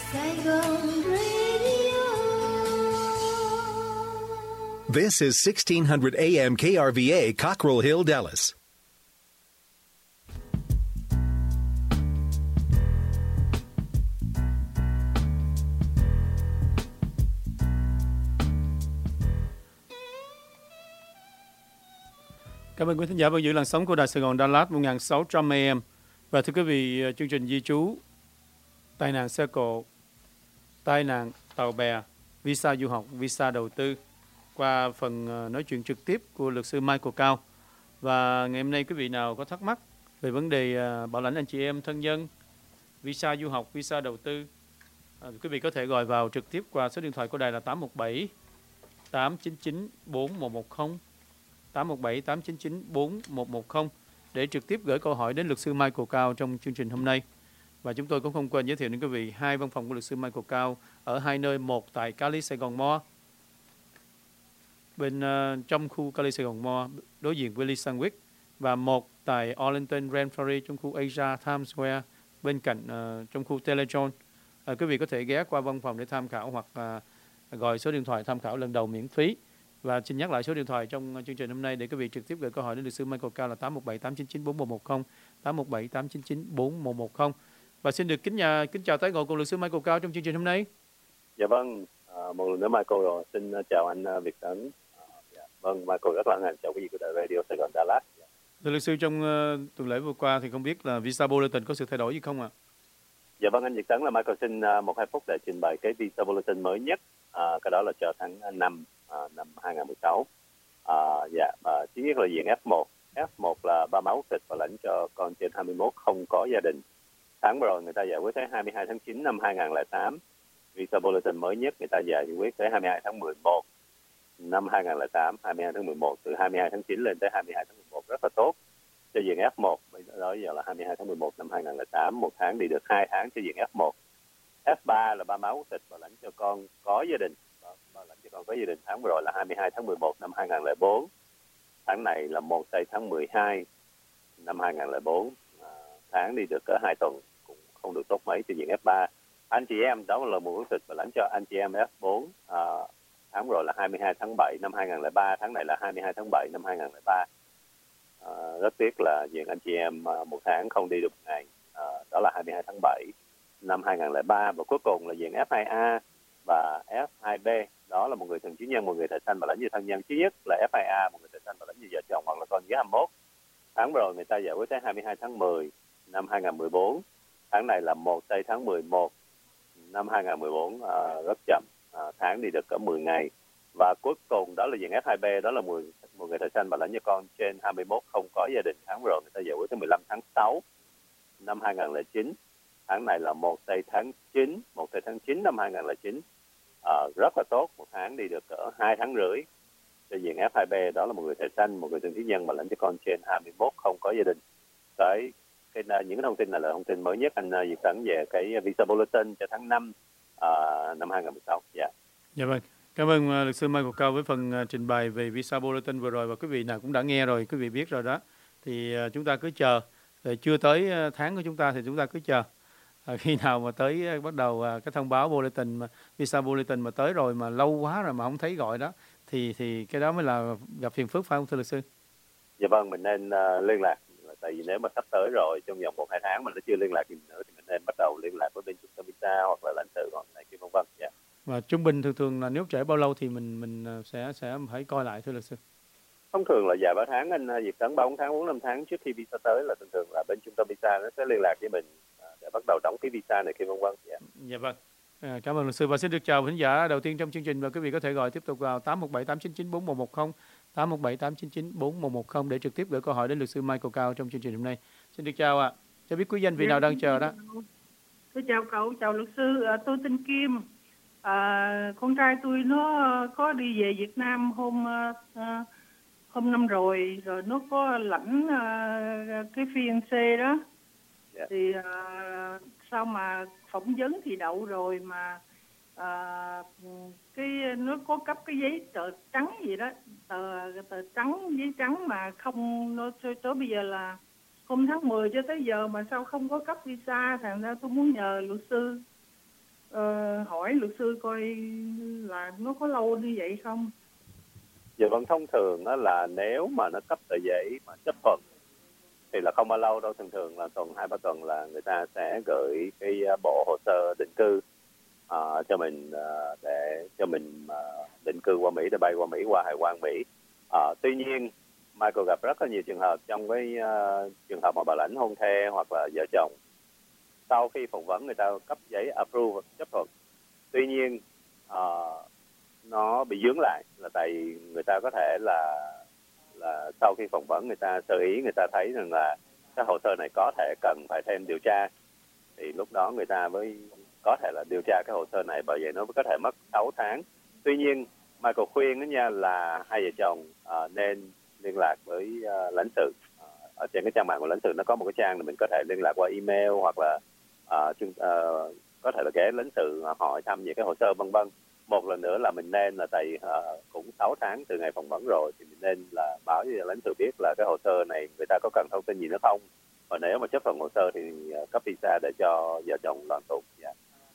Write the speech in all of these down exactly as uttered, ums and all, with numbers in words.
Saigon Radio. This is sixteen hundred A M K R V A, Cockrell Hill, Dallas. Cảm ơn quý thính giả vẫn giữ làn sóng của Đài Sài Gòn Đà Lạt một nghìn sáu trăm A M. Và thưa quý vị, chương trình di trú, tai nạn xe cộ, tai nạn tàu bè, visa du học, visa đầu tư qua phần nói chuyện trực tiếp của luật sư Michael Cao. Và ngày hôm nay quý vị nào có thắc mắc về vấn đề bảo lãnh anh chị em thân nhân, visa du học, visa đầu tư, quý vị có thể gọi vào trực tiếp qua số điện thoại của đài là tám một bảy tám chín chín bốn một một không, tám một bảy tám chín chín bốn một một không để trực tiếp gửi câu hỏi đến luật sư Michael Cao trong chương trình hôm nay. Và chúng tôi cũng không quên giới thiệu đến quý vị hai văn phòng của luật sư Michael Cao ở hai nơi, một tại Cali Sài Gòn Mall, bên uh, trong khu Cali Sài Gòn Mall đối diện với Lee Sandwich, và một tại Arlington Renfrew trong khu Asia Times Square bên cạnh uh, trong khu Telezone. Uh, quý vị có thể ghé qua văn phòng để tham khảo hoặc uh, gọi số điện thoại tham khảo lần đầu miễn phí. Và xin nhắc lại số điện thoại trong chương trình hôm nay để quý vị trực tiếp gửi câu hỏi đến luật sư Michael Cao là tám một bảy tám chín chín bốn một một không, tám một bảy tám chín chín bốn một một không. Và xin được kính nhà kính chào tái ngộ cùng luật sư Michael Cao trong chương trình hôm nay. Dạ vâng, à, một lần nữa Michael rồi, xin chào anh Việt Tấn. À, dạ. Vâng, Michael rất là hân chào quý vị của Đài Radio Sài Gòn Đà Lạt. Dạ. Thưa luật sư, trong uh, tuần lễ vừa qua thì không biết là visa bulletin có sự thay đổi gì không ạ? À? Dạ vâng, anh Việt Tấn, là Michael xin uh, một hai phút để trình bày cái visa bulletin mới nhất. À, cái đó là cho tháng năm à, năm hai không một sáu. À, dạ, à, thứ nhất là diện F một. F một là ba má quốc tịch và lãnh cho con trên hai mươi mốt không có gia đình. Tháng vừa rồi người ta giải quyết tới hai mươi hai tháng chín năm hai không không tám. Visa bulletin mới nhất người ta giải quyết tới hai mươi hai tháng mười một năm hai không không tám, hai mươi hai tháng mười một, từ hai mươi hai tháng chín lên tới hai mươi hai tháng mười một, rất là tốt cho diện F một. Bây giờ là hai mươi hai tháng mười một năm hai không không tám, một tháng đi được hai tháng cho diện F một. F ba là ba má quốc tịch và lãnh cho con có gia đình. Và lãnh cho con có gia đình tháng vừa rồi là hai mươi hai tháng mười một năm hai không không bốn. Tháng này là một tây tháng mười hai năm hai không không bốn. À, tháng đi được cỡ hai tuần, cũng không được tốt mấy cho diện F ba. Anh chị em đó là một quốc tịch và lãnh cho anh chị em F bốn. À, tháng rồi là hai mươi hai tháng bảy năm hai không không ba, tháng này là hai mươi hai tháng bảy năm hai không không ba. À, rất tiếc là diện anh chị em một tháng không đi được một ngày. À, đó là hai mươi hai tháng bảy năm hai không không ba. Và cuối cùng là diện F hai A và F hai B, đó là một người thường chứng nhân, một người thợ sanh và lãnh như thân nhân. Thứ nhất là F hai A, một người thợ sanh và lãnh như vợ chồng hoặc là con dưới hai mươi mốt. Tháng rồi người ta giải quyết tới hai mươi hai tháng mười năm hai không một bốn. Tháng này là một tây tháng mười một năm hai không một bốn, à, rất chậm, à, tháng đi được cỡ mười ngày. Và cuối cùng đó là diện F hai B, đó là một, một người thợ sanh và lãnh cho con trên hai mươi mốt không có gia đình. Tháng rồi người ta giải quyết tới mười lăm tháng sáu năm hai không không chín. Tháng này là một tây tháng chín, một tây tháng chín năm hai không không chín, à, rất là tốt, một tháng đi được cỡ hai tháng rưỡi cho diện F hai B, đó là một người thợ sanh, một người thường trú nhân và lãnh cho con trên hai mươi mốt không có gia đình. Đấy, cái, những cái thông tin này là thông tin mới nhất anh Việt Tấn về cái visa bulletin cho tháng năm à, năm hai không một sáu. Dạ. Dạ vâng. Cảm ơn uh, luật sư Michael Cao với phần uh, trình bày về visa bulletin vừa rồi, và quý vị nào cũng đã nghe rồi, quý vị biết rồi đó. Thì uh, chúng ta cứ chờ, rồi chưa tới uh, tháng của chúng ta thì chúng ta cứ chờ. Uh, khi nào mà tới uh, bắt đầu uh, cái thông báo bulletin mà visa bulletin mà tới rồi mà lâu quá rồi mà không thấy gọi đó, thì thì cái đó mới là gặp phiền phức, phải không thưa luật sư? Dạ vâng, mình nên uh, liên lạc. Tại vì nếu mà sắp tới rồi, trong vòng một hai tháng mà nó chưa liên lạc gì nữa thì mình nên bắt đầu liên lạc với bên trung tâm visa hoặc là lãnh sự hoặc này kia vân vân. Dạ. Và trung bình thường thường là nếu trễ bao lâu thì mình mình sẽ sẽ phải coi lại thưa luật sư? Thông thường là vài ba tháng anh Việt Tấn, ba bốn tháng, bốn năm tháng trước khi visa tới là thường thường là bên trung tâm visa nó sẽ liên lạc với mình để bắt đầu đóng cái visa này kia vân vân. Dạ. Dạ vâng. À, cảm ơn luật sư và xin được chào khán giả đầu tiên trong chương trình, và quý vị có thể gọi tiếp tục vào tám một bảy tám chín chín bốn một một không, tám một bảy tám chín chín bốn một một không để trực tiếp gửi câu hỏi đến luật sư Michael Cao trong chương trình hôm nay. Xin được chào ạ. À. Cho biết quý danh vị nào đang chờ đó. Tôi chào cậu, chào luật sư, à, tôi tên Kim. À, con trai tôi nó có đi về Việt Nam hôm à, hôm năm rồi, rồi nó có lãnh à, cái phiên C đó. Yeah. Thì à, sao mà phỏng vấn thì đậu rồi mà à, cái nó có cấp cái giấy tờ trắng gì đó, tờ tờ trắng giấy trắng mà không, nó tới bây giờ là hôm tháng mười cho tới giờ mà sao không có cấp visa, thành ra tôi muốn nhờ luật sư uh, hỏi luật sư coi là nó có lâu như vậy không? Dạ vâng, thông thường đó là nếu mà nó cấp tờ giấy mà chấp thuận thì là không bao lâu đâu, thường thường là tuần hai ba tuần là người ta sẽ gửi cái bộ hồ sơ định cư uh, cho mình uh, để cho mình uh, định cư qua Mỹ, để bay qua Mỹ, qua hải quan Mỹ. Uh, tuy nhiên Michael gặp rất là nhiều trường hợp trong cái uh, trường hợp mà bà lãnh hôn thê hoặc là vợ chồng, sau khi phỏng vấn người ta cấp giấy approve chấp thuận, tuy nhiên uh, nó bị dướng lại là tại người ta có thể là là sau khi phỏng vấn người ta sơ ý, người ta thấy rằng là cái hồ sơ này có thể cần phải thêm điều tra, thì lúc đó người ta mới có thể là điều tra cái hồ sơ này, bởi vậy nó có thể mất sáu tháng. Tuy nhiên Michael khuyên đó nha là hai vợ chồng uh, nên liên lạc với uh, lãnh sự. Uh, ở trên cái trang mạng của lãnh sự nó có một cái trang là mình có thể liên lạc qua email hoặc là uh, chung, uh, có thể là ghé lãnh sự hỏi thăm về cái hồ sơ vân vân. Một lần nữa là mình nên là tại uh, cũng sáu tháng từ ngày phỏng vấn rồi thì mình nên là báo cho lãnh sự biết là cái hồ sơ này người ta có cần thông tin gì nữa không, và nếu mà chấp thuận hồ sơ thì uh, cấp visa để cho vợ chồng đoàn tụ. Dạ.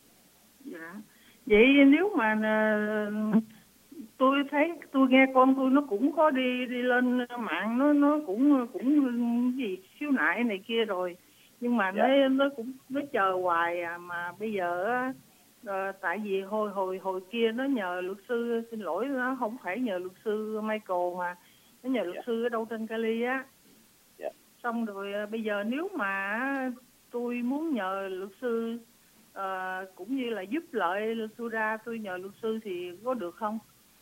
Dạ. Vậy nếu mà uh, tôi thấy tôi nghe con tôi nó cũng có đi đi lên mạng, nó nó cũng cũng gì khiếu nại này kia rồi, nhưng mà dạ. nó nó cũng nó chờ hoài à, mà bây giờ à, tại vì hồi hồi hồi kia nó nhờ luật sư, xin lỗi nó không phải nhờ luật sư Michael mà nó nhờ luật dạ. sư ở đâu trên Cali á. dạ. Xong rồi à, bây giờ nếu mà tôi muốn nhờ luật sư à, cũng như là giúp lợi luật sư ra, tôi nhờ luật sư thì có được không?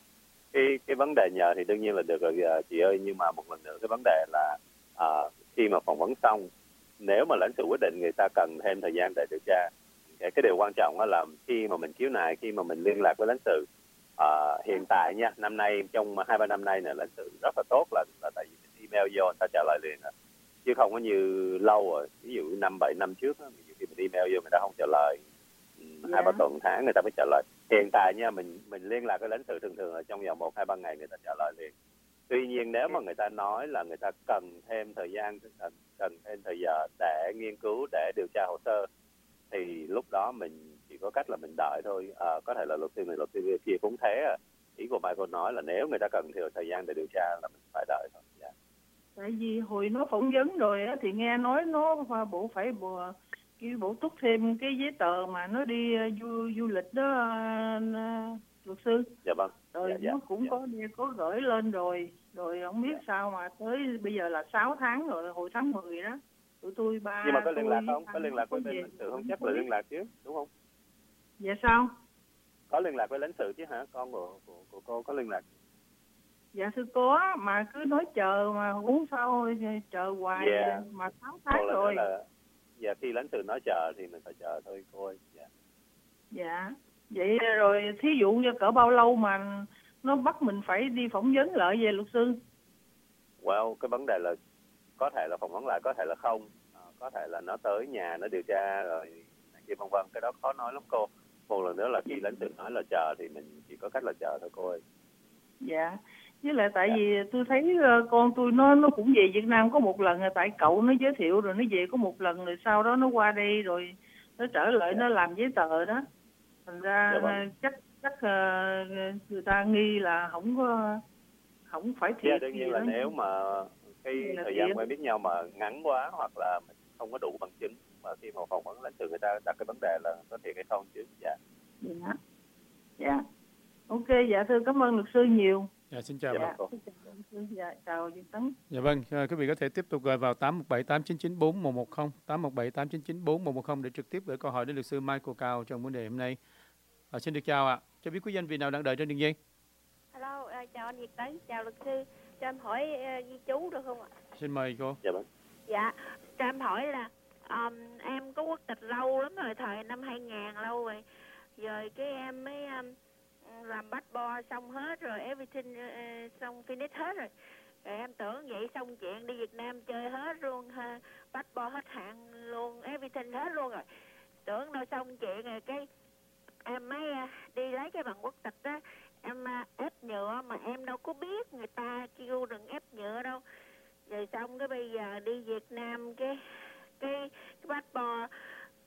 Cái cái vấn đề nhờ thì đương nhiên là được rồi chị ơi, nhưng mà một lần nữa cái vấn đề là à, khi mà phỏng vấn xong, nếu mà lãnh sự quyết định người ta cần thêm thời gian để điều tra, cái, cái điều quan trọng đó là khi mà mình khiếu nại, khi mà mình liên lạc với lãnh sự, à, hiện tại nha, năm nay trong hai ba năm nay này lãnh sự rất là tốt, là là tại vì mình email vô người ta trả lời liền, chứ không có như lâu rồi, ví dụ năm bảy năm trước đó, khi mình email vô người ta không trả lời hai Dạ. ba tuần tháng người ta mới trả lời. Hiện tại nha, mình mình liên lạc với lãnh sự thường thường là trong vòng một hai ba ngày người ta trả lời liền. Tuy nhiên nếu mà người ta nói là người ta cần thêm thời gian, cần, cần thêm thời giờ để nghiên cứu, để điều tra hồ sơ, thì lúc đó mình chỉ có cách là mình đợi thôi. À, có thể là luật sư này luật sư kia cũng thế à. Ý của Michael nói là nếu người ta cần nhiều thời gian để điều tra là mình phải đợi thôi. Yeah. Tại vì hồi nó phỏng vấn rồi á, thì nghe nói nó bộ phải bộ kêu bổ túc thêm cái giấy tờ mà nó đi du du lịch đó uh, luật sư. Dạ vâng. Rồi dạ, dạ, nó cũng dạ. có có gửi lên rồi, rồi không biết dạ. sao mà tới bây giờ là sáu tháng rồi, hồi tháng mười đó tụi tôi ba. Nhưng mà có liên lạc không? Có liên lạc với bên lãnh sự không? Chắc là liên lạc chứ, đúng không? Dạ sao? Có liên lạc với lãnh sự chứ hả? Con của của, của cô có liên lạc? Dạ thưa có, mà cứ nói chờ mà uống sao chờ hoài. Yeah. Mà sáu tháng rồi. Là, dạ khi lãnh sự nói chờ thì mình phải chờ thôi cô ơi. Dạ. Dạ. Vậy rồi thí dụ như cỡ bao lâu mà nó bắt mình phải đi phỏng vấn lại về luật sư? Well, cái vấn đề là có thể là phỏng vấn lại, có thể là không, à, có thể là nó tới nhà nó điều tra rồi này kia vân vân, cái đó khó nói lắm cô. Một lần nữa là khi lãnh sự nói là chờ thì mình chỉ có cách là chờ thôi cô ơi. Dạ. Với lại tại dạ. vì tôi thấy con tôi nó nó cũng về Việt Nam có một lần, tại cậu nó giới thiệu rồi nó về có một lần, rồi sau đó nó qua đây rồi nó trở lại dạ. nó làm giấy tờ đó. Thành ra dạ vâng. chắc chắc uh, người ta nghi là không có không phải thiệt. Dạ, đương nhiên là nếu mà cái thời gian quen biết nhau mà ngắn quá, hoặc là mình không có đủ bằng chứng, mà khi mà phỏng vấn lãnh sự người ta đặt cái vấn đề là có thiệt hay không chứ. Dạ. Dạ. Dạ. Ok, dạ thưa cảm ơn luật sư nhiều. Dạ, xin chào dạ, bạn. Dạ, chào Duy Tấn. Dạ vâng, quý vị có thể tiếp tục gọi vào tám một bảy tám chín chín bốn một một không, tám một bảy tám chín chín bốn một một không để trực tiếp gửi câu hỏi đến luật sư Michael Cao trong vấn đề hôm nay. À, xin được chào ạ. À. Cho biết quý danh vị nào đang đợi trên đường dây? Hello, uh, chào anh Việt Tấn, chào luật sư. Cho em hỏi uh, di chú được không ạ? Xin mời cô. Dạ vâng. Dạ, cho em hỏi là um, em có quốc tịch lâu lắm rồi, thời năm hai nghìn lâu rồi. Rồi cái em mới um, làm passport xong hết rồi, everything uh, xong finish hết rồi. Rồi em tưởng vậy xong chuyện đi Việt Nam chơi hết luôn ha, passport hết hạn luôn, everything hết luôn rồi. Tưởng đâu xong chuyện rồi cái em mới uh, đi lấy cái bằng quốc tịch đó, em uh, ép nhựa mà em đâu có biết người ta kêu đừng ép nhựa đâu. Rồi xong cái bây giờ đi Việt Nam cái cái, cái passport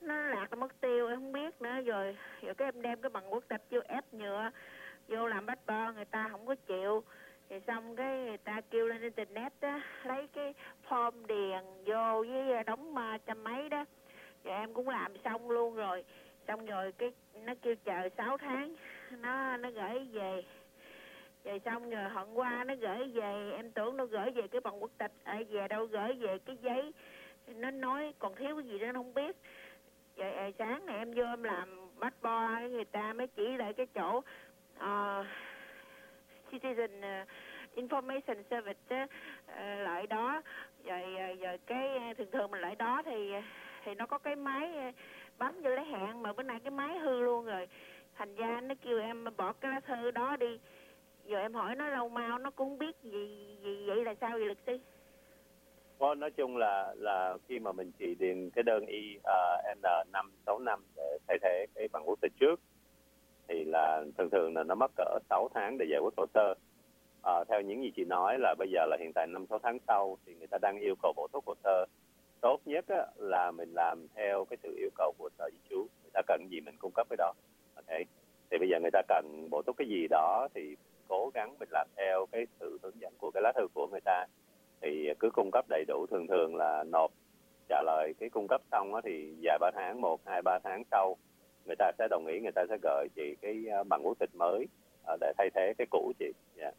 nó lạc nó mất tiêu em không biết nữa. Rồi rồi cái em đem cái bằng quốc tịch vô ép nhựa vô làm bách bo, người ta không có chịu. Thì xong cái người ta kêu lên internet á, lấy cái form điền vô với đóng trăm mấy đó. Rồi em cũng làm xong luôn rồi. Xong rồi cái nó kêu chờ sáu tháng nó nó gửi về. Rồi xong rồi hôm qua nó gửi về, em tưởng nó gửi về cái bằng quốc tịch, ở về đâu gửi về cái giấy. Nó nói còn thiếu cái gì đó nó không biết. Rồi sáng này em vô em làm bách bo, người ta mới chỉ lại cái chỗ uh, Citizen uh, Information Service uh, lại đó. Rồi, rồi cái thường thường mình lại đó thì thì nó có cái máy bấm vô lấy hẹn, mà bữa nay cái máy hư luôn rồi. Thành ra nó kêu em bỏ cái lá thư đó đi. Rồi em hỏi nó lâu mau nó cũng không biết gì, gì vậy là sao vậy luật sư? Well, nói chung là là khi mà mình chỉ điền cái đơn I uh, N năm sáu năm để thay thế cái bằng quốc tịch trước thì là thường thường là nó mất cỡ sáu tháng để giải quyết hồ sơ. Uh, theo những gì chị nói là bây giờ là hiện tại năm sáu tháng sau thì người ta đang yêu cầu bổ túc hồ sơ. Tốt nhất á, là mình làm theo cái sự yêu cầu của Sở Di trú. Người ta cần gì mình cung cấp cái đó. Okay. Thì bây giờ người ta cần bổ túc cái gì đó thì cố gắng mình làm theo cái sự hướng dẫn của cái lá thư của người ta. Thì cứ cung cấp đầy đủ, thường thường là nộp trả lời cái cung cấp xong đó, thì vài ba tháng, một, hai, ba tháng sau người ta sẽ đồng ý, người ta sẽ gửi chị cái bằng quốc tịch mới để thay thế cái cũ chị. Yeah.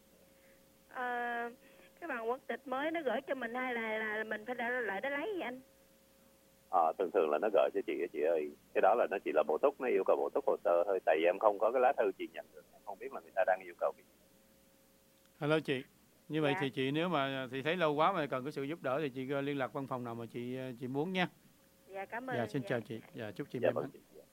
À, cái bằng quốc tịch mới nó gửi cho mình hay là, là mình phải lại đó lấy gì anh? À, thường thường là nó gửi cho chị chị ơi. Cái đó là nó chỉ là bổ túc, nó yêu cầu bổ túc hồ sơ thôi. Tại vì em không có cái lá thư chị nhận được, em không biết là người ta đang yêu cầu gì. Hello chị. Như vậy dạ. thì chị nếu mà thì thấy lâu quá mà cần có sự giúp đỡ thì chị liên lạc văn phòng nào mà chị chị muốn nha. Dạ cảm ơn. Dạ xin dạ. chào chị. Dạ chúc chị Dạ, may mắn.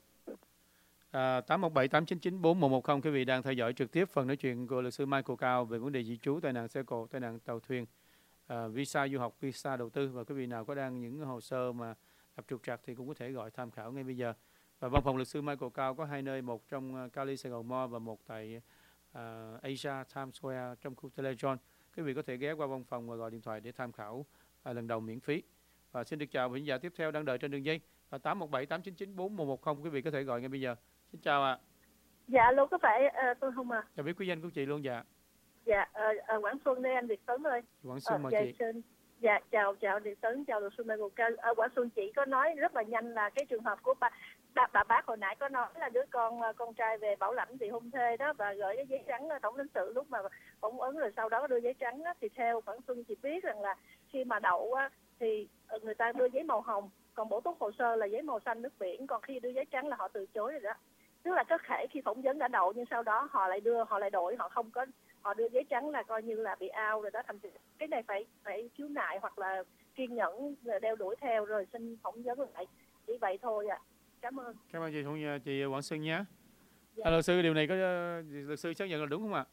À, tám một bảy tám chín chín bốn một một không quý vị đang theo dõi trực tiếp phần nói chuyện của luật sư Michael Cao về vấn đề di trú, tai nạn xe cộ, tai nạn tàu thuyền, à, visa du học, visa đầu tư. Và quý vị nào có đang những hồ sơ mà gặp trục trặc thì cũng có thể gọi tham khảo ngay bây giờ. Và văn phòng luật sư Michael Cao có hai nơi, một trong Cali Sài Gòn Mall và một tại uh, Asia Times Square trong khu Telejon. Quý vị có thể ghé qua văn phòng và gọi điện thoại để tham khảo uh, lần đầu miễn phí. Và xin được chào vị khán giả tiếp theo đang đợi trên đường dây và tám một bảy tám chín chín bốn một một không, quý vị có thể gọi ngay bây giờ. Xin chào ạ. À. Dạ alo, có phải uh, tôi không à? Chào biết quý danh của chị luôn. Dạ. Dạ uh, uh, Quảng Xuân đây anh Việt Tấn ơi. Quảng Xuân mời dạ, chị. Xin, dạ chào chào Việt Tấn, chào luật sư Michael Cao. Uh, Quảng Xuân chị có nói rất là nhanh là cái trường hợp của bà bà, bà bác hồi nãy có nói là đứa con con trai về bảo lãnh thì hôn thê đó và gửi cái giấy trắng tổng lãnh sự lúc mà phỏng vấn rồi sau đó đưa giấy trắng đó, thì theo Quảng Xuân chị biết rằng là khi mà đậu á, thì người ta đưa giấy màu hồng, còn bổ túc hồ sơ là giấy màu xanh nước biển, còn khi đưa giấy trắng là họ từ chối rồi đó. Tức là có thể khi phỏng vấn đã đậu nhưng sau đó họ lại đưa họ lại đổi, họ không có họ đưa giấy trắng là coi như là bị out rồi đó. Thành cái này phải phải khiếu nại hoặc là kiên nhẫn đeo đuổi theo rồi xin phỏng vấn lại, chỉ vậy thôi ạ. À. Cảm ơn. Cảm ơn chị chị Quảng Xuân nhé. Dạ. À, luật sư điều này có luật sư xác nhận là đúng không ạ?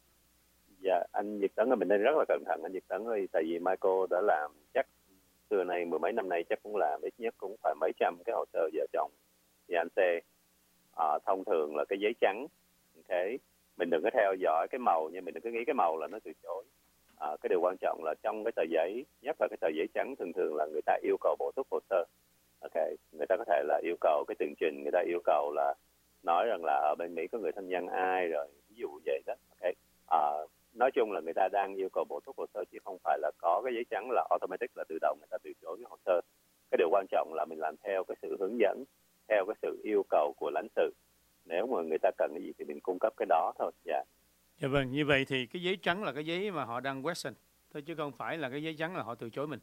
Dạ anh Việt Tấn ơi, mình nên rất là cẩn thận anh Việt Tấn ơi, tại vì Michael đã làm chắc xưa này mười mấy năm nay chắc cũng làm ít nhất cũng phải mấy trăm cái hồ sơ vợ chồng và anh xe. À, thông thường là cái giấy trắng, okay. Mình đừng có theo dõi cái màu nha, mình đừng có nghĩ cái màu là nó từ chối. À, cái điều quan trọng là trong cái tờ giấy, nhất là cái tờ giấy trắng, thường thường là người ta yêu cầu bổ túc hồ sơ. Ok, người ta có thể là yêu cầu cái tường trình, người ta yêu cầu là nói rằng là ở bên Mỹ có người thân nhân ai rồi, ví dụ vậy đó. Ok, à, nói chung là người ta đang yêu cầu bổ túc hồ sơ chứ không phải là có cái giấy trắng là automatic là tự động người ta từ chối cái hồ sơ. Cái điều quan trọng là mình làm theo cái sự hướng dẫn, theo cái sự yêu cầu của lãnh sự. Nếu mà người ta cần cái gì thì mình cung cấp cái đó thôi. Dạ. Dạ vâng, như vậy thì cái giấy trắng là cái giấy mà họ đang question thôi chứ không phải là cái giấy trắng là họ từ chối mình.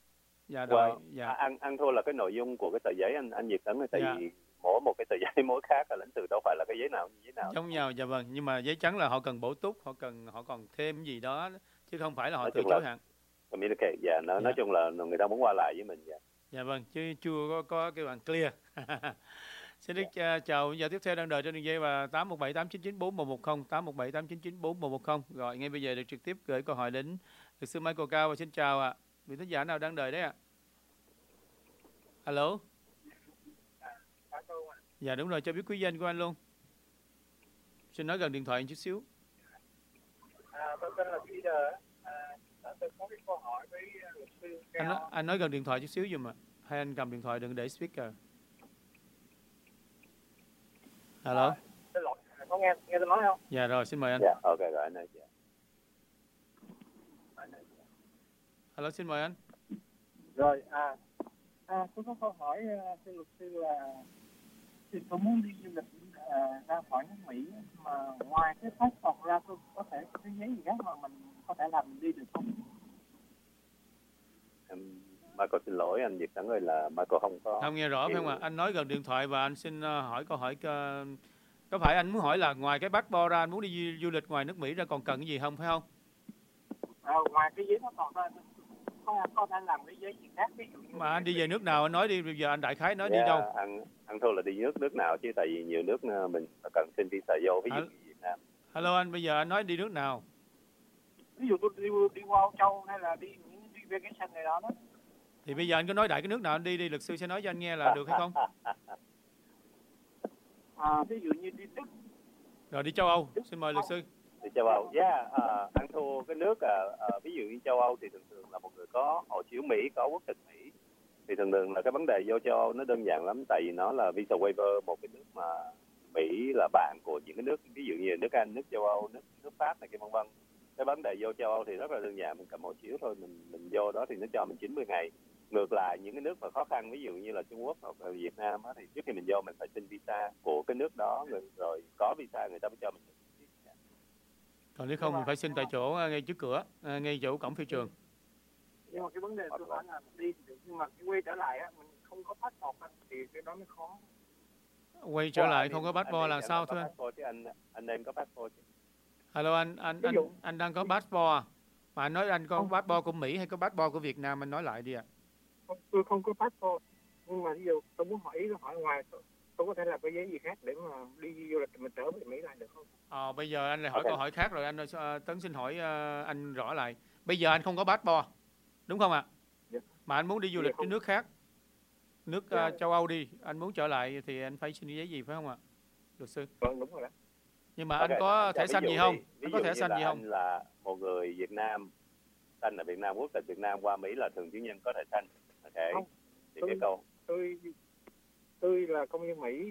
Dạ rồi. Well, dạ. Ăn ăn thua là cái nội dung của cái tờ giấy anh anh Việt Tấn, tại dạ. vì mỗi một cái tờ giấy mỗi khác là lãnh sự đâu phải là cái giấy nào như giấy nào. Giống nhau, dạ vâng, nhưng mà giấy trắng là họ cần bổ túc, họ cần họ còn thêm gì đó chứ không phải là họ nói từ chối hạn. Communicate, dạ, nó, dạ. Nói chung là người ta muốn qua lại với mình. Dạ, dạ vâng, chứ chưa có có cái bằng clear. Xin được yeah. chào giờ tiếp theo đang đợi trên đường dây và tám một bảy tám chín chín bốn một một không, tám một bảy tám chín chín bốn một một không, gọi ngay bây giờ được trực tiếp gửi câu hỏi đến luật sư Michael Cao. Và xin chào ạ. À. Vị thính giả nào đang đợi đấy ạ? À? Alo. Dạ đúng rồi, cho biết quý danh của anh luôn. Xin nói gần điện thoại một chút xíu. À, tôi tên là Peter. À, tôi có cái câu hỏi với luật sư Cao. Anh nói, anh nói gần điện thoại chút xíu dùm ạ. Hay anh cầm điện thoại đừng để speaker. Alo. Xin lỗi, có nghe nghe tôi nói không? Dạ rồi, xin mời anh. Dạ, ok rồi anh ơi. Dạ. Alo, xin mời anh. Rồi, à, à tôi có câu hỏi uh, thưa luật sư là thì tôi muốn đi du lịch uh, ra khỏi nước Mỹ mà ngoài cái passport ra tôi có thể có cái giấy gì khác mà mình có thể làm đi được không? Em, Michael xin lỗi anh Việt Tấn ơi, là Michael không có. Không nghe rõ phải không ạ? Anh nói gần điện thoại và anh xin uh, hỏi câu hỏi. Uh, có phải anh muốn hỏi là ngoài cái passport ra anh muốn đi du, du lịch ngoài nước Mỹ ra còn cần cái gì không phải không? À, ngoài cái giấy passport ra có có thể làm cái giấy gì khác, ví dụ như Mà anh đi về nước nào anh nói đi, bây giờ anh đại khái nói Yeah, đi đâu? Anh anh thua là đi nước nước nào chứ, tại vì nhiều nước mình cần xin visa vô, ví dụ như Việt Nam. Hello anh, bây giờ anh nói đi nước nào? Ví dụ tôi đi đi qua Âu Châu hay là đi những đi vacation này đó đó. Thì bây giờ anh cứ nói đại cái nước nào anh đi đi, luật sư sẽ nói cho anh nghe là được hay không? À, ví dụ như đi Đức. Rồi đi châu Âu, xin mời luật sư. Đi châu Âu, yeah, uh, anh thua cái nước, uh, uh, ví dụ như châu Âu thì thường thường là một người có hộ chiếu Mỹ, có quốc tịch Mỹ. Thì thường thường là cái vấn đề vô châu Âu nó đơn giản lắm, tại vì nó là visa waiver, một cái nước mà Mỹ là bạn của những cái nước, ví dụ như nước Anh, nước châu Âu, nước nước Pháp này kia vân vân. Cái vấn đề vô châu Âu thì rất là đơn giản, mình cầm hộ chiếu thôi, mình mình vô đó thì nó cho mình chín mươi ngày. Ngược lại những cái nước mà khó khăn, ví dụ như là Trung Quốc hoặc là Việt Nam á, thì trước khi mình vô mình phải xin visa của cái nước đó, rồi, rồi có visa người ta mới cho mình. Còn nếu không mình phải xin tại chỗ ngay trước cửa, ngay chỗ cổng phi trường. Nhưng mà cái vấn đề tôi hỏi là đi thì được, nhưng mà cái quay trở lại á, mình không có passport thì cái đó mới khó. Quay trở lại không có passport là sao thưa anh? Chứ anh anh nên có passport chứ. Hello anh, anh anh anh đang có passport à? Mà anh nói anh có không. passport của Mỹ hay có passport của Việt Nam, anh nói lại đi ạ. À. Tôi không có passport, nhưng mà ví dụ tôi muốn hỏi ý, tôi hỏi ngoài tôi, tôi có thể làm cái giấy gì khác để mà đi du lịch mình trở về Mỹ lại được không? Ờ, bây giờ anh lại hỏi okay. câu hỏi khác rồi, anh uh, Tấn xin hỏi uh, anh rõ lại. Bây giờ anh không có passport, đúng không ạ? Yeah. Mà anh muốn đi du lịch yeah, cái nước khác, nước uh, yeah. châu Âu đi, anh muốn trở lại thì anh phải xin giấy gì phải không ạ, luật sư? Vâng, đúng rồi đó. Nhưng mà okay. anh có thẻ xanh gì không? Ví Anh có thẻ xanh gì không? Anh là một người Việt Nam, xanh ở Việt Nam, quốc tịch Việt Nam, qua Mỹ là thường trú nhân có thẻ xanh. Okay. Không, thì tôi, cái câu tôi tôi là công dân Mỹ,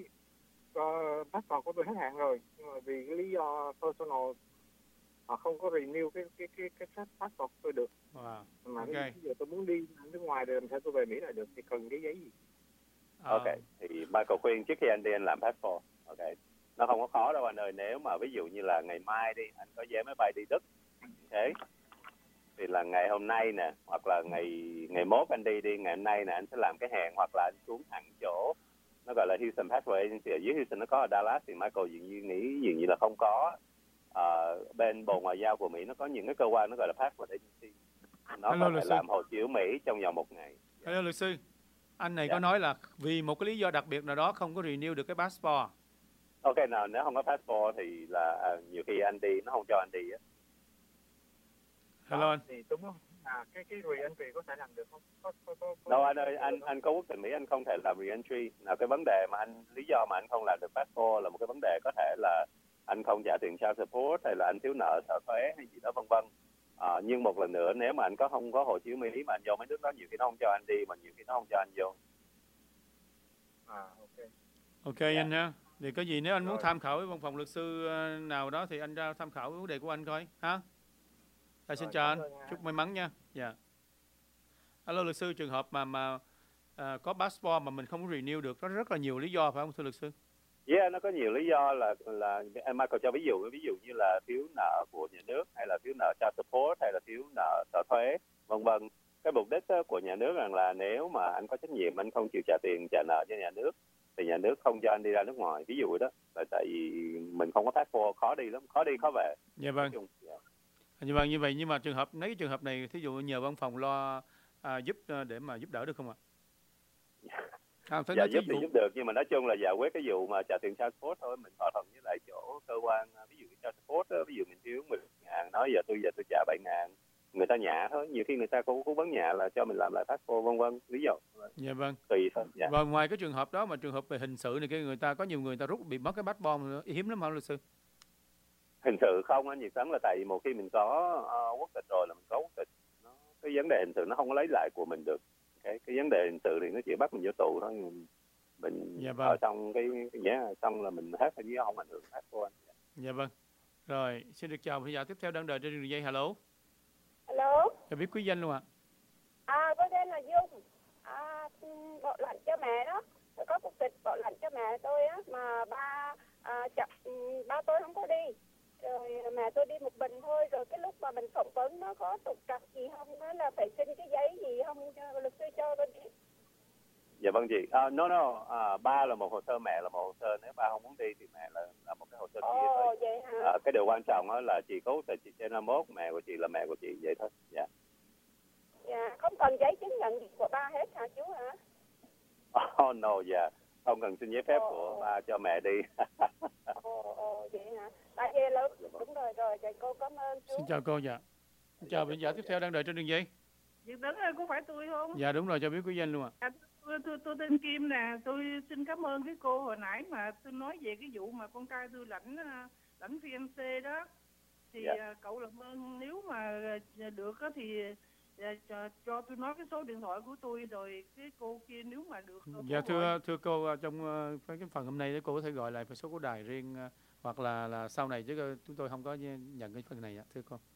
có passport của tôi hết hạn rồi, nhưng mà vì cái lý do personal họ không có renew cái cái cái cái passport tôi được. Wow. Mà okay. bây giờ tôi muốn đi nước ngoài để làm sao tôi về Mỹ lại được thì cần cái giấy gì? À. Ok, thì Michael khuyên trước khi anh đi anh làm passport. Ok, nó không có khó đâu anh ơi. Nếu mà ví dụ như là ngày mai đi anh có vé máy bay đi Đức, thế thì là ngày hôm nay nè, hoặc là ngày ngày mốt anh đi đi ngày hôm nay nè, anh sẽ làm cái hẹn, hoặc là anh xuống thẳng chỗ nó gọi là Houston Pathway Agency, ở dưới Houston nó có ở Dallas, thì Michael dường như nghĩ dường như là không có. À, bên Bộ Ngoại giao của Mỹ nó có những cái cơ quan nó gọi là Passport Agency, nó Hello, có thể làm hộ chiếu Mỹ trong vòng một ngày. Hello luật sư, anh này yeah. có nói là vì một cái lý do đặc biệt nào đó không có renew được cái passport. Ok, nào nếu không có passport thì là à, nhiều khi anh đi nó không cho anh đi á. Hello anh. Thì đúng không? À, cái cái re-entry có thể làm được không? Có, có, có, có đâu anh ơi, anh anh có quốc tịch Mỹ anh không thể làm re-entry. Nào cái vấn đề mà anh lý do mà anh không làm được passport là một cái vấn đề có thể là anh không trả tiền child support hay là anh thiếu nợ sở thuế hay gì đó vân vân. À, nhưng một lần nữa nếu mà anh có không có hộ chiếu Mỹ mà anh vô mấy nước đó nhiều khi nó không cho anh đi, mà nhiều khi nó không cho anh vô. À ok. Ok yeah. anh ha. Thì có gì nếu anh muốn rồi. tham khảo với văn phòng luật sư nào đó thì anh ra tham khảo vấn đề của anh coi ha. À, xin rồi, chào anh, chúc may mắn nha. Dạ. Yeah. Alo luật sư, trường hợp mà mà à, có passport mà mình không renew được có rất là nhiều lý do phải không thưa luật sư? Yeah, nó có nhiều lý do là là em Michael cho ví dụ ví dụ như là thiếu nợ của nhà nước hay là thiếu nợ child support hay là thiếu nợ sở thuế vân vân. Cái mục đích của nhà nước rằng là nếu mà anh có trách nhiệm anh không chịu trả tiền trả nợ cho nhà nước thì nhà nước không cho anh đi ra nước ngoài, ví dụ đó là tại vì mình không có passport, khó đi lắm, khó đi khó về. Dạ vâng. Yeah. Như vậy như vậy nhưng mà trường hợp mấy cái trường hợp này thí dụ nhờ văn phòng lo à, giúp để mà giúp đỡ được không ạ? À, dạ giúp thì giúp được, nhưng mà nói chung là giải quyết cái vụ mà trả tiền child support thôi, mình thỏa thuận với lại chỗ cơ quan, ví dụ child support đó, ví dụ mình thiếu mười ngàn, nói giờ tôi giờ tôi trả bảy ngàn, người ta nhả thôi, nhiều khi người ta cũng cố vấn nhả là cho mình làm lại passport vân vân, ví dụ. Dạ vâng. Tùy thôi. Dạ. Và ngoài cái trường hợp đó mà trường hợp về hình sự này kia, người ta có nhiều người ta rút bị mất cái passport hiếm lắm hả luật sư? Hình sự không anh Nhiệt Tấn, là tại vì một khi mình có uh, quốc tịch rồi là mình có quốc tịch, nó, cái vấn đề hình sự nó không có lấy lại của mình được. Cái, cái vấn đề hình sự thì nó chỉ bắt mình vô tù thôi. mình Dạ vâng. ở trong cái cái giá xong là mình hết chứ không ảnh hưởng passport. Dạ vâng. Rồi, xin được chào khán giả tiếp theo đang đợi trên đường dây. Alo. Alo. Cho biết quý danh luôn ạ. À, tôi tên là Dung. À, bộ lạnh cho mẹ đó. Tôi có cục thịt bộ lạnh cho mẹ tôi á, mà ba à, chậm, ba tôi không có đi. Rồi mẹ tôi đi một mình thôi. Rồi cái lúc mà mình phỏng vấn nó có trục trặc gì không? Nó là phải xin cái giấy gì không? Cho luật sư cho tôi đi. Dạ vâng chị. Uh, no no, uh, ba là một hồ sơ, mẹ là một hồ sơ. Nếu ba không muốn đi thì mẹ là, là một cái hồ sơ kia Ồ, thôi. vậy hả? Uh, cái điều quan trọng đó là chị có tại chị trên năm mốt, mẹ của chị là mẹ của chị vậy thôi. Dạ. Dạ, không cần giấy chứng nhận gì của ba hết hả chú hả? Oh no, dạ. Không cần xin giấy phép Ồ, của ồ. ba cho mẹ đi. Ồ, ồ, vậy hả? Tại vì là đúng rồi rồi, vậy cô cảm ơn chú. Xin chào cô. Dạ. Xin chào khán giả tiếp theo đang đợi trên đường dây. Việt Tấn ơi, có phải tôi không? Dạ đúng rồi, cho biết quý danh luôn ạ. À, tôi, tôi, tôi tên Kim nè, tôi xin cảm ơn cái cô hồi nãy mà tôi nói về cái vụ mà con trai tôi lãnh à, lãnh pê em xê đó. Thì Dạ. à, cậu làm ơn nếu mà à, được á thì à, cho, cho tôi nói cái số điện thoại của tôi rồi cái cô kia nếu mà được. cô Dạ gọi. thưa thưa cô, ờ, trong ờ, cái cái phần hôm nay cô có thể gọi lại một số của đài riêng ờ, hoặc là là sau này chứ ờ, chúng tôi không có nhận cái phần này ạ, thưa cô.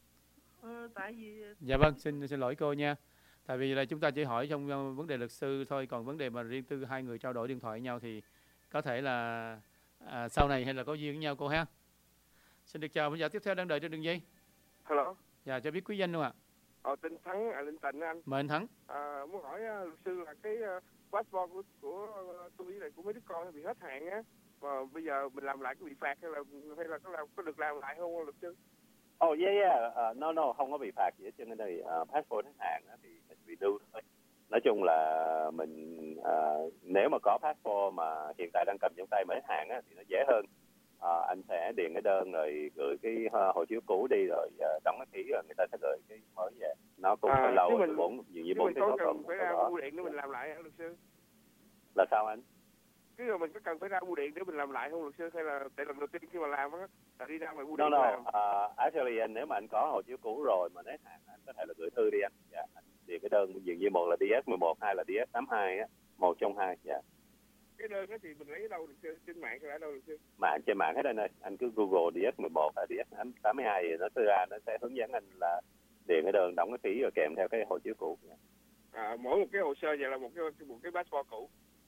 Ờ, tại vì Dạ vâng, xin xin lỗi cô nha. Tại vì là chúng ta chỉ hỏi trong ờ, vấn đề luật sư thôi, còn vấn đề mà riêng tư hai người trao đổi điện thoại với nhau thì có thể là à, sau này hay là có duyên với nhau cô ha. Xin được chào khán giả tiếp theo đang đợi trên đường dây. Hello. Dạ cho biết quý danh luôn ạ. Ờ, tên Thắng, à, Linh Tịnh anh. Mời anh Thắng. À, muốn hỏi uh, luật sư là cái uh, passport của, của uh, tôi với lại của mấy đứa con bị hết hạn á, mà bây giờ mình làm lại có bị phạt hay là hay là có làm có được làm lại không luật sư? Oh yeah yeah, uh, no no, không có bị phạt gì hết trơn. Cái này uh, passport hết hạn á thì mình bị lưu thôi. Nói chung là mình uh, nếu mà có passport mà hiện tại đang cầm trong tay mà hết hạn á thì nó dễ hơn. Uh, anh sẽ điền cái đơn rồi gửi cái uh, hộ chiếu cũ đi rồi uh, đóng cái phí rồi người ta sẽ gửi cái mới về. Nó cũng À, phải lâu chứ rồi, mình- bốn nhiều như Chứ bốn mình tiếng có sáu cần tuần phải sau ra đó. bưu điện để mình làm lại hả luật sư? Là sao anh? Chứ rồi mình có cần phải ra bưu điện để mình làm lại không luật sư, hay là tại lần đầu tiên khi mà làm á là đi ra ngoài bưu No điện no, làm? uh, actually anh nếu mà anh có hộ chiếu cũ rồi mà hết hạn anh có thể là gửi thư đi anh. Dạ, anh điền cái đơn dường như một là đê ét mười một, hai là đê ét tám hai á, một trong hai. Dạ. Cái đơn đó thì mình lấy ở đâu luật sư? Trên mạng hay ở đâu luật sư? Mạng trên mạng hết anh ơi, anh cứ Google đê ét mười một hay đê ét tám hai thì nó sẽ ra, nó sẽ hướng dẫn anh là điền cái đơn, đóng cái phí rồi kèm theo cái hộ chiếu cũ. À, mỗi một cái hồ sơ vậy là một cái một cái passport cũ.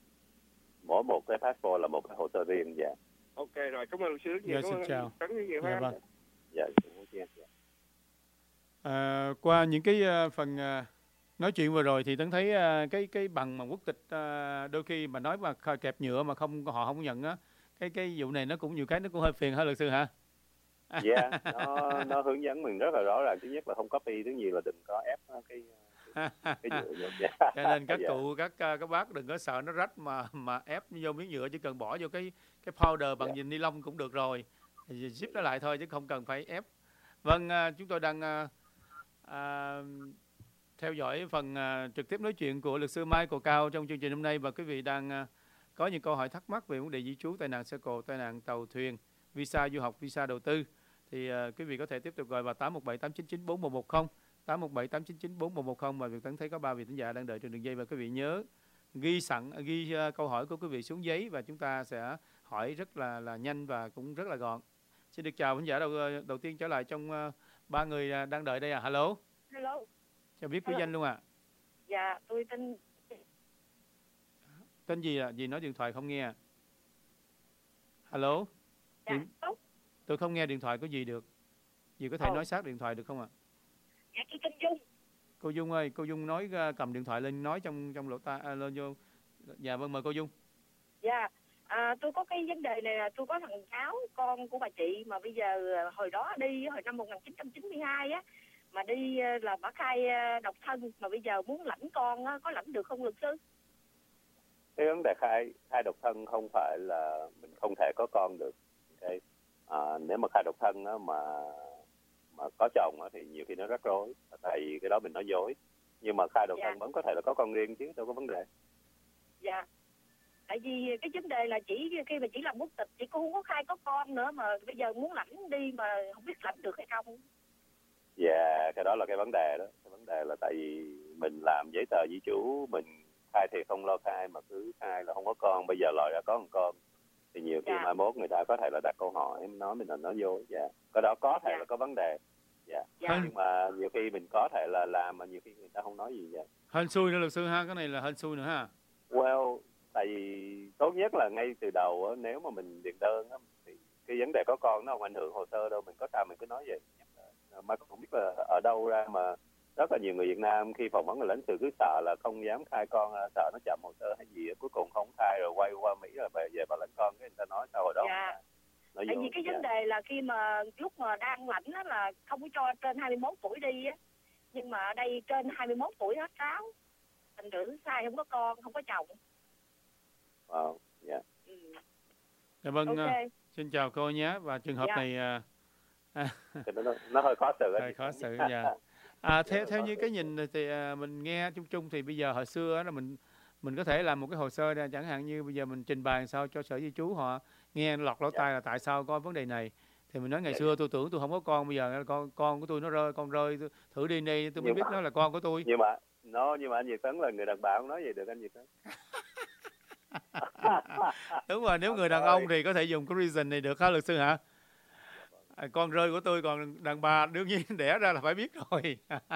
Mỗi một cái passport là một cái hồ sơ riêng. Dạ. Ok rồi, cảm ơn luật sư rất nhiều. Dạ, Cảm xin ơn chào. Tấn rất nhiều Dạ ha. vâng. Dạ. Dạ. À, qua những cái ờ, phần ờ, nói chuyện vừa rồi thì Tấn thấy ờ, cái cái bằng mà quốc tịch ờ, đôi khi mà nói mà kh- kẹp nhựa mà không họ không nhận á, cái cái vụ này nó cũng nhiều cái nó cũng hơi phiền hả luật sư hả? Dạ, nó nó hướng dẫn mình rất là rõ ràng. Thứ nhất là không copy, thứ nhì là đừng có ép cái cái nhựa vô. Dạ. Cho nên các Dạ. cụ các ờ, các bác đừng có sợ nó rách mà mà ép vô miếng nhựa, chỉ cần bỏ vô cái cái powder bằng Dạ. ni lông cũng được rồi, thì zip nó lại thôi chứ không cần phải ép. Vâng, ờ, chúng tôi đang ờ, ờ, theo dõi phần ờ, trực tiếp nói chuyện của luật sư Michael Cao trong chương trình hôm nay, và quý vị đang ờ, có những câu hỏi thắc mắc về vấn đề di trú, tai nạn xe cộ, tai nạn tàu thuyền, visa du học, visa đầu tư thì ờ, quý vị có thể tiếp tục gọi vào tám một bảy tám chín chín bốn một một không, tám một bảy tám chín chín bốn một một không, và Việt Tấn thấy có ba vị thính giả đang đợi trên đường dây, và quý vị nhớ ghi sẵn ghi ờ, câu hỏi của quý vị xuống giấy và chúng ta sẽ hỏi rất là là nhanh và cũng rất là gọn. Xin được chào thính giả đầu đầu tiên trở lại trong ờ, ba người ờ, đang đợi đây à. Hello, Hello. cho biết quý Hello. danh luôn ạ. Dạ, tôi tên Tên gì ạ? Gì nói điện thoại không nghe. Hello. Dạ. Điện- Tôi không nghe điện thoại có gì được. Dì có thể Ồ. nói sát điện thoại được không ạ? Dạ, tôi tên Dung. Cô Dung ơi, cô Dung nói ờ, cầm điện thoại lên nói trong trong lỗ tai à, lên vô. Dạ vâng, mời cô Dung. Dạ, à, tôi có cái vấn đề này là tôi có thằng cháu con của bà chị mà bây giờ à, hồi đó đi hồi năm một nghìn chín trăm chín mươi hai á mà đi à, là bà khai à, độc thân mà bây giờ muốn lãnh con á, có lãnh được không luật sư? Cái vấn đề khai khai độc thân không phải là mình không thể có con được. Okay. À, nếu mà khai độc thân á, mà mà có chồng á, thì nhiều khi nó rắc rối, tại vì cái đó mình nói dối. Nhưng mà khai độc Dạ. thân vẫn có thể là có con riêng chứ đâu có vấn đề. Dạ. Tại vì cái vấn đề là chỉ khi mà chỉ làm quốc tịch chị cũng không có khai có con nữa mà bây giờ muốn lãnh đi mà không biết lãnh được hay không. Dạ, cái đó là cái vấn đề đó. Cái vấn đề là tại vì mình làm giấy tờ di trú, mình khai thiệt không lo khai mà cứ khai là không có con, bây giờ lòi ra có một con thì nhiều khi Dạ. mai mốt người ta có thể là đặt câu hỏi em nói mình là nói vô. Dạ, cái đó có thể Dạ. là có vấn đề. Dạ. Dạ. Nhưng mà nhiều khi mình có thể là làm mà nhiều khi người ta không nói gì vậy. Hên xui nữa luật sư ha, cái này là hên xui nữa ha. Well, tại vì tốt nhất là ngay từ đầu á, nếu mà mình điền đơn á, thì cái vấn đề có con nó không ảnh hưởng hồ sơ đâu, mình có sao mình cứ nói vậy. Mà không biết là ở đâu ra mà rất là nhiều người Việt Nam khi phỏng vấn người lãnh sự cứ sợ là không dám khai con, sợ nó chậm hồ sơ hay gì, cuối cùng không khai rồi quay qua Mỹ rồi về về bảo lãnh con, cái người ta nói sao hồi đó. Dạ. Nói Tại vô, vì cái vấn dạ. đề là khi mà lúc mà đang lãnh á là không có cho trên hai mươi mốt tuổi đi á, nhưng mà ở đây trên hai mươi mốt tuổi hết cáo, thành thử sai không có con, không có chồng. Wow, dạ. Ừ. Dạ vâng, Ok. à, xin chào cô nhé. Và trường hợp Dạ. này à, à, Thì nó, nó hơi khó xử. hơi khó xử. Dạ. À, theo theo như cái nhìn thì à, mình nghe chung chung thì bây giờ hồi xưa á là mình mình có thể làm một cái hồ sơ ra, chẳng hạn như bây giờ mình trình bày sao cho sở di trú họ nghe lọt lỗ tai là tại sao có vấn đề này, thì mình nói ngày Dạ, xưa tôi tưởng tôi không có con, bây giờ con con của tôi nó rơi, con rơi tôi, thử đi đi tôi mới Nhưng biết mà- nó là con của tôi. Nhưng mà nó nhưng mà anh Việt Tấn là người đàn bà không nói gì được anh Việt Tấn. Đúng rồi, nếu người đàn ông thì có thể dùng cái reason này được hả luật sư hả? À, con rơi của tôi, còn đàn bà đương nhiên đẻ ra là phải biết rồi.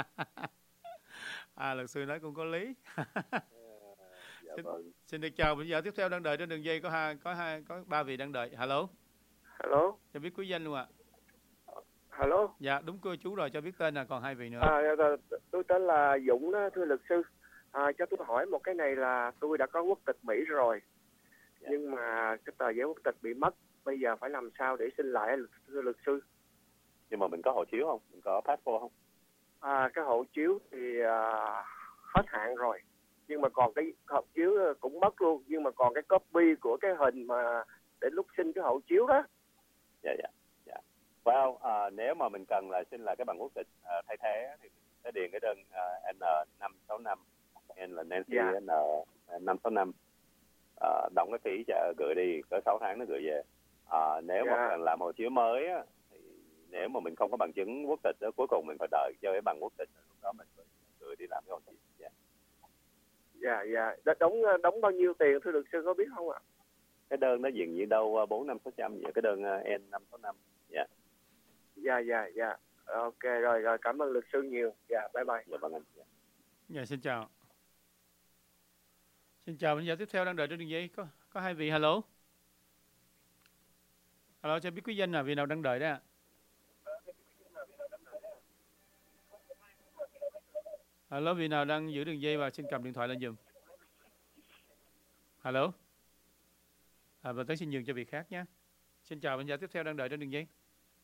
À, luật sư nói cũng có lý. Dạ xin, vâng. xin được chào. Bây giờ tiếp theo đang đợi trên đường dây có hai có hai có ba vị đang đợi. Hello, Hello, cho biết quý danh luôn ạ. hello. Dạ đúng cô chú rồi, cho biết tên là còn hai vị nữa. À, dạ, tôi tên là Dũng đó, thưa luật sư. À, cho tôi hỏi một cái này là tôi đã có quốc tịch Mỹ rồi, Dạ. nhưng mà cái tờ giấy quốc tịch bị mất. Bây giờ phải làm sao để xin lại thưa luật sư? Nhưng mà mình có hộ chiếu không? Mình có passport không? À, cái hộ chiếu thì à, hết hạn rồi, nhưng mà còn cái hộ chiếu cũng mất luôn, nhưng mà còn cái copy của cái hình mà để lúc xin cái hộ chiếu đó. Dạ dạ. Dạ. Well, à, nếu mà mình cần là xin lại cái bằng quốc tịch à, thay thế thì mình sẽ điền cái đơn à, N năm sáu năm, N là Nancy, Dạ. N năm sáu năm, à, đóng cái phí cho gửi đi, cỡ sáu tháng nó gửi về. À, nếu Dạ. mà cần làm hộ chiếu mới á, thì nếu mà mình không có bằng chứng quốc tịch đó, cuối cùng mình phải đợi cho cái bằng quốc tịch, lúc đó mình phải gửi đi làm cái hộ chiếu. Dạ. Dạ dạ. Đ- đóng đóng bao nhiêu tiền thưa luật sư có biết không ạ? Cái đơn nó dừng như đâu bốn năm sáu trăm vậy, cái đơn N năm sáu năm. Dạ. Dạ dạ dạ. Ok rồi rồi, cảm ơn luật sư nhiều. Dạ bye bye. Dạ vâng anh. Dạ. Dạ xin chào. Xin chào. Bây giờ tiếp theo đang đợi trên đường dây có có hai vị. Hello. Hello, cho biết quý danh là vị nào đang đợi đó ạ? Hello, vị nào đang giữ đường dây và xin cầm điện thoại lên giùm. Hello. À, và tới xin nhường cho vị khác nhé. Xin chào, bây giờ tiếp theo đang đợi trên đường dây.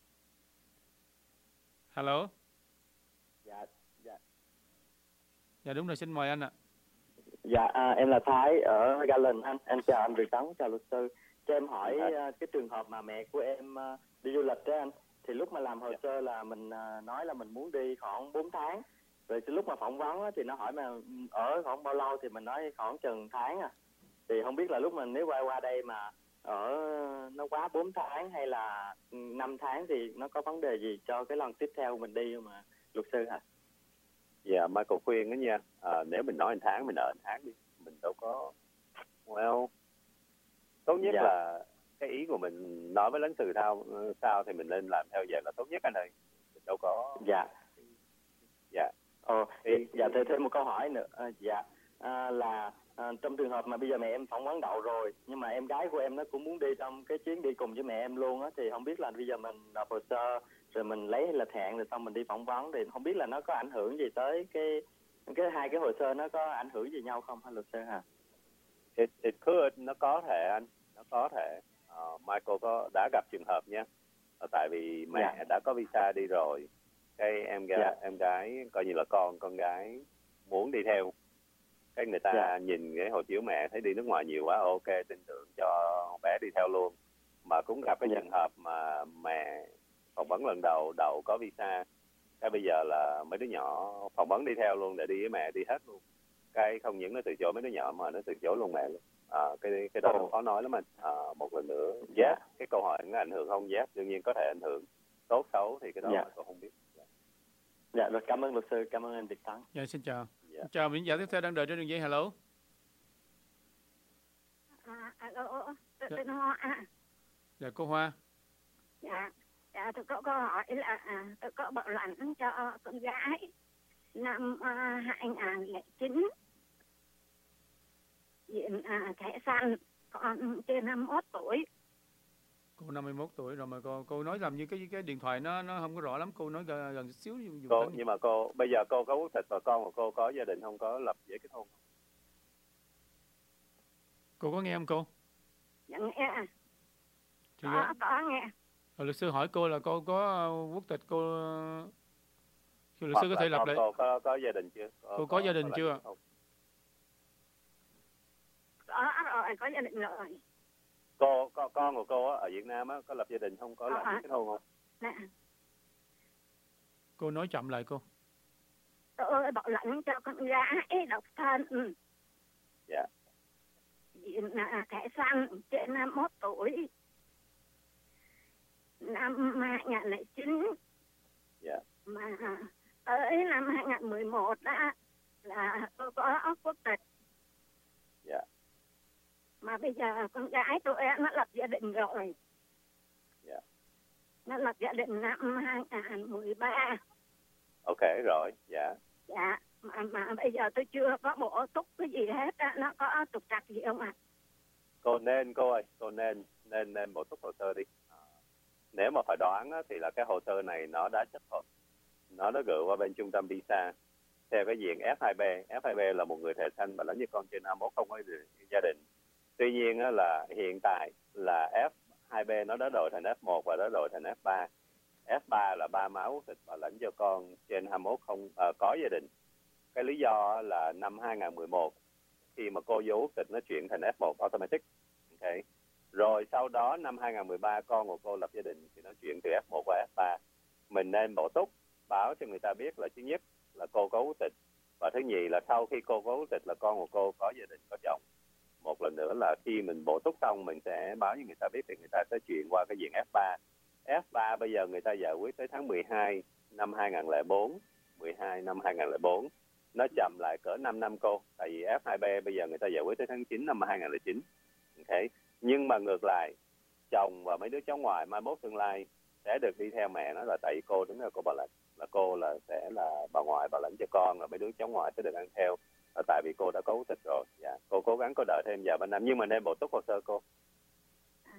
Hello. Dạ, dạ. Dạ đúng rồi, xin mời anh ạ. Dạ, à, em là Thái ở Garland anh. Em chào anh Việt Tấn, chào luật sư. Cho em hỏi à, cái trường hợp mà mẹ của em à, đi du lịch đó anh. Thì lúc mà làm hồ sơ là mình à, nói là mình muốn đi khoảng bốn tháng. Rồi cái lúc mà phỏng vấn á, thì nó hỏi mà ở khoảng bao lâu thì mình nói khoảng chừng tháng à. Thì không biết là lúc mình nếu quay qua đây mà ở nó quá bốn tháng hay là năm tháng thì nó có vấn đề gì cho cái lần tiếp theo mình đi mà luật sư hả? Dạ, Michael khuyên đó nha, à, nếu mình nói một tháng mình ở một tháng đi, mình đâu có, well, tốt nhất Dạ. là cái ý của mình nói với lãnh sự sao sao thì mình nên làm theo vậy là tốt nhất anh ơi, mình đâu có. Dạ. Dạ. Ờ, dạ thêm thêm một câu hỏi nữa, à, dạ à, là à, trong trường hợp mà bây giờ mẹ em phỏng vấn đậu rồi, nhưng mà em gái của em nó cũng muốn đi trong cái chuyến đi cùng với mẹ em luôn á, thì không biết là bây giờ mình nộp hồ sơ rồi mình lấy lịch hẹn rồi xong mình đi phỏng vấn thì không biết là nó có ảnh hưởng gì tới cái cái hai cái hồ sơ nó có ảnh hưởng gì nhau không hả luật sư hả? It, it could, nó có thể anh, nó có thể. Uh, Michael có đã gặp trường hợp nha, uh, tại vì mẹ Dạ. đã có visa đi rồi, cái em gái Dạ. em gái coi như là con con gái muốn đi theo, cái người ta Dạ. nhìn cái hộ chiếu mẹ thấy đi nước ngoài nhiều quá, ok tin tưởng cho bé đi theo luôn. Mà cũng gặp cái Dạ. trường hợp mà mẹ phỏng vấn lần đầu đậu có visa, cái bây giờ là mấy đứa nhỏ phỏng vấn đi theo luôn để đi với mẹ đi hết luôn, cái không những nó từ chối mấy đứa nhỏ mà nó từ chối luôn mẹ luôn. À, cái cái đó Ồ. khó nói lắm anh. À, một lần nữa, Dạ. yes, cái câu hỏi nó ảnh hưởng không? Yes, đương nhiên có thể ảnh hưởng, tốt xấu thì cái đó Dạ. mà tôi không biết. Dạ. Dạ rồi, cảm ơn luật sư, cảm ơn anh Việt Tấn. Dạ xin chào. Dạ. Xin chào, vị giả tiếp theo đang đợi trên đường dây. Hello. À, alo, tôi tên Hoa. Dạ cô Hoa. Dạ, dạ tôi có câu hỏi là à, tôi có bảo lãnh cho con gái năm uh, hai nghìn không trăm lẻ chín, diện à, thẻ xanh, con trên năm mươi mốt tuổi. Cô năm mươi mốt tuổi rồi mà cô cô nói làm như cái cái điện thoại nó nó không có rõ lắm, cô nói gần, gần xíu dùng Cô, nhưng mà cô bây giờ cô có quốc tịch và con của cô có gia đình không, có lập giấy kết hôn không? Cô có nghe không cô? Dạ nghe. Thì Có, đó. có nghe. Rồi luật sư hỏi cô là cô có quốc tịch, cô thì luật Hoặc sư có là thể lập con lại. cô có có gia đình chưa? Có, Cô có gia đình có chưa? không? Có rồi, có gia đình rồi. Cô con con của cô á, ở Việt Nam á, có lập gia đình không, có lập giấy kết hôn không? Nè, Cô nói chậm lại cô. tôi bảo lãnh cho con gái độc thân. Dạ. Diện là thẻ xanh trên năm mươi mốt tuổi. Năm hai nghìn không trăm lẻ chín. Dạ. Mà tới năm hai nghìn không trăm mười một đó là tôi có quốc tịch. Dạ. Mà bây giờ con gái tôi nó lập gia đình rồi. Dạ. Nó lập gia đình năm hai nghìn không trăm mười ba. Ok rồi, dạ. Dạ, mà, mà bây giờ tôi chưa có bổ túc cái gì hết á, nó có trục trặc gì không ạ? À? Cô nên cô ơi, cô nên nên nên bổ túc hồ sơ đi. À, nếu mà phải đoán á, thì là cái hồ sơ này nó đã chấp thuận, nó đã gửi qua bên trung tâm visa theo cái diện F hai B. F hai B là một người thẻ xanh và lãnh như con trên năm mươi mốt không có gia đình. Tuy nhiên á, là hiện tại là F hai B nó đã đổi thành F một và đã đổi thành F ba. F ba là ba má quốc tịch và lãnh cho con trên hai mươi mốt không à, có gia đình. Cái lý do là năm hai nghìn không trăm mười một khi mà cô vô quốc tịch nó chuyển thành F một automatic. Okay. Rồi sau đó năm hai nghìn không trăm mười ba con của cô lập gia đình thì nó chuyển từ F một qua F ba. Mình nên bổ túc, báo cho người ta biết là thứ nhất là cô có quốc tịch và thứ nhì là sau khi cô có quốc tịch là con của cô có gia đình, có chồng. Một lần nữa là khi mình bổ túc xong mình sẽ báo cho người ta biết thì người ta sẽ chuyển qua cái diện F ba. F ba bây giờ người ta giải quyết tới tháng mười hai năm hai nghìn không trăm lẻ bốn, mười hai năm hai nghìn không trăm lẻ bốn. Nó chậm lại cỡ năm năm cô, tại vì F hai B bây giờ người ta giải quyết tới tháng chín năm hai nghìn không trăm lẻ chín. Okay. Nhưng mà ngược lại, chồng và mấy đứa cháu ngoại mai mốt tương lai sẽ được đi theo mẹ nó, là tại vì cô đúng là cô bảo lãnh, là cô là sẽ là bà ngoại bảo lãnh cho con, và mấy đứa cháu ngoại sẽ được ăn theo, là tại vì cô đã có quốc tịch rồi. Dạ. Cô cố gắng cô đợi thêm vài ba năm, nhưng mà nên bổ túc hồ sơ cô. À,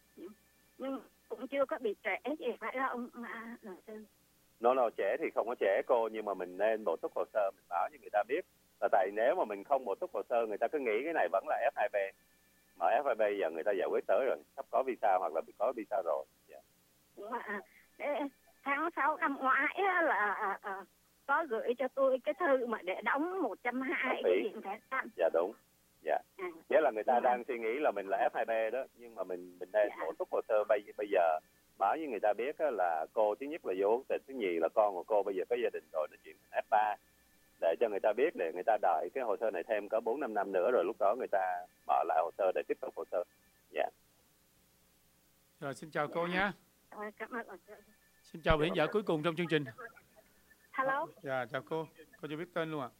nhưng cũng chưa có bị trễ gì phải không mà luật sư? Nó nào trẻ thì không có trẻ cô, nhưng mà mình nên bổ túc hồ sơ, mình báo cho người ta biết, là tại nếu mà mình không bổ túc hồ sơ người ta cứ nghĩ cái này vẫn là F hai B, mà F hai B giờ người ta giải quyết tới rồi, sắp có visa hoặc là bị có visa rồi. Yeah. Mà, tháng sáu năm ngoái á, là à, à, có gửi cho tôi cái thư mà để đóng một trăm hai mươi cái diện thẻ xanh. Dạ đúng. Dạ. À. Nghĩa là người ta Dạ. đang suy nghĩ là mình là F hai B đó, nhưng mà mình mình nên Dạ. bổ túc hồ sơ bây bây giờ, báo với người ta biết là cô thứ nhất là vô quốc tịch, thứ nhì là con của cô bây giờ có gia đình rồi, nó chuyển thành F ba, để cho người ta biết, để người ta đợi cái hồ sơ này thêm có bốn năm năm nữa, rồi lúc đó người ta mở lại hồ sơ để tiếp tục hồ sơ. Dạ. Yeah. Rồi xin chào cô nhé. À, cảm ơn. Xin chào vị khán giả cuối cùng trong chương trình. Hello. Dạ chào cô, cô chưa biết tên luôn ạ.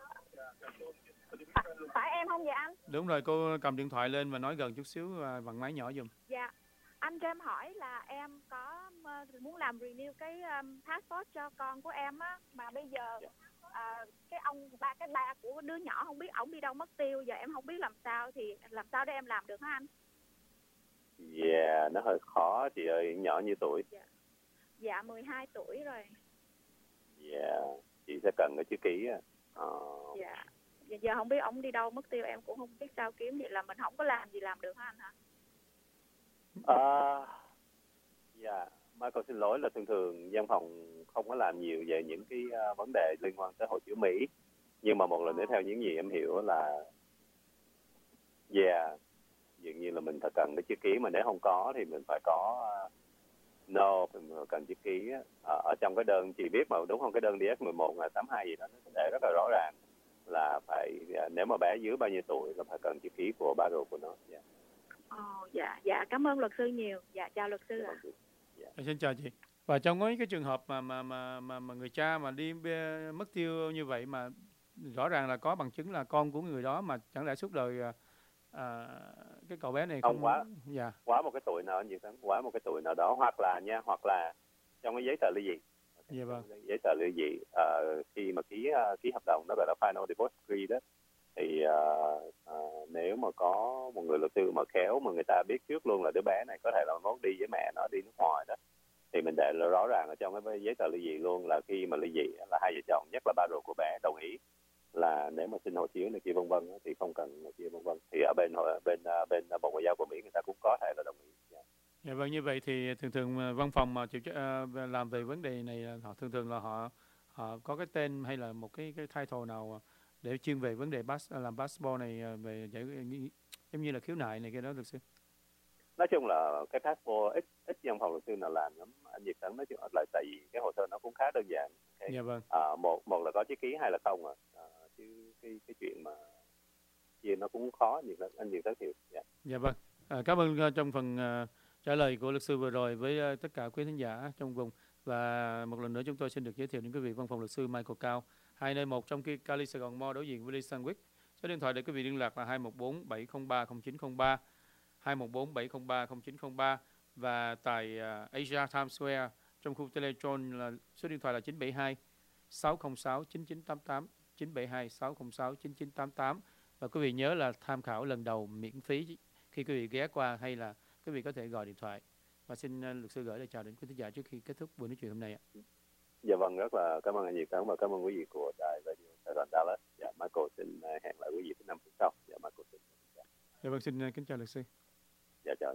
À, phải em không vậy anh? Đúng rồi, cô cầm điện thoại lên và nói gần chút xíu và bằng máy nhỏ giùm. Dạ. Anh cho em hỏi là em có uh, muốn làm renew cái um, passport cho con của em á, mà bây giờ uh, cái ông ba cái ba của đứa nhỏ không biết ổng đi đâu mất tiêu, giờ em không biết làm sao, thì làm sao để em làm được hả anh? Dạ, yeah, nó hơi khó chị ơi, nhỏ như tuổi. Dạ, dạ mười hai tuổi rồi. Dạ, yeah, chị sẽ cần cái chữ ký á. Uh... Dạ. Giờ không biết ổng đi đâu mất tiêu, em cũng không biết sao kiếm, vậy là mình không có làm gì làm được hả anh hả? À, dạ, Michael xin lỗi là thường thường văn phòng không có làm nhiều về những cái uh, vấn đề liên quan tới hộ chiếu Mỹ. Nhưng mà một lần nữa theo những gì em hiểu là dạ, yeah, dường như là mình phải cần cái chữ ký, mà nếu không có thì mình phải có uh, no, mình cần chữ ký uh, ở trong cái đơn, chị biết mà đúng không, cái đơn D S mười một là tám hai gì đó, nó để rất là rõ ràng là phải uh, nếu mà bé dưới bao nhiêu tuổi là phải cần chữ ký của ba rô của nó. Yeah. Ồ, dạ, dạ, cảm ơn luật sư nhiều. Dạ, chào luật sư ạ. Dạ. Xin chào chị. Và trong mấy cái trường hợp mà mà mà mà, mà người cha mà đi mất tiêu như vậy, mà rõ ràng là có bằng chứng là con của người đó, mà chẳng lẽ suốt đời à, cái cậu bé này không, không quá dạ quá một cái tuổi nào nhiều tháng quá một cái tuổi nào đó, hoặc là nha, hoặc là trong cái giấy tờ ly dị. dạ vâng Giấy tờ ly dị uh, khi mà ký uh, ký hợp đồng nó gọi là final divorce decree đó, thì uh, uh, nếu mà có một người luật sư mà khéo mà người ta biết trước luôn là đứa bé này có thể là nó đi với mẹ nó đi nước ngoài đó, thì mình để rõ ràng ở trong cái giấy tờ ly dị luôn là khi mà ly dị là hai vợ chồng, nhất là ba ruột của bé đồng ý là nếu mà xin hộ chiếu này kia vân vân thì không cần này kia vân vân, thì ở bên bên bên Bộ Ngoại giao của Mỹ người ta cũng có thể là đồng ý. Yeah. Dạ vâng, như vậy thì thường thường văn phòng mà chịu uh, làm về vấn đề này họ thường thường là họ họ có cái tên hay là một cái cái title nào để chuyên về vấn đề pass, làm passport này, về giải giống như là khiếu nại này kia đó luật sư. Nói chung là cái passport ít ít văn phòng luật sư nào làm lắm anh Việt Tấn, nói chung là tại vì cái hồ sơ nó cũng khá đơn giản. Okay. Dạ vâng. À, một một là có chữ ký, hai là không à, à chứ cái cái chuyện mà kia nó cũng khó nhiều lắm anh Việt Tấn hiểu. Yeah. Dạ vâng. À, cảm ơn uh, trong phần uh, trả lời của luật sư vừa rồi với uh, tất cả quý khán giả trong vùng, và một lần nữa chúng tôi xin được giới thiệu đến quý vị văn phòng luật sư Michael Cao, hai nơi một trong kia Cali Sài Gòn Mall đối diện với Lee Sandwich. Số điện thoại để quý vị liên lạc là hai một bốn bảy không ba không chín không ba, hai một bốn bảy không ba không chín không ba, và tại uh, Asia Times Square trong khu Teletron là số điện thoại là chín bảy hai sáu không sáu chín chín tám tám, chín bảy hai sáu không sáu chín chín tám tám. Và quý vị nhớ là tham khảo lần đầu miễn phí khi quý vị ghé qua, hay là quý vị có thể gọi điện thoại. Và xin uh, luật sư gửi lời chào đến quý khán giả trước khi kết thúc buổi nói chuyện hôm nay ạ. Dạ vâng, rất là cảm ơn anh Việt Tấn và cảm ơn quý vị của đài Radio Sài Gòn Dallas. Dạ, Michael xin hẹn lại quý vị thứ năm phút sau. Dạ, Michael xin. Dạ, dạ vâng, xin uh, kính chào luật sư. Dạ, chào anh.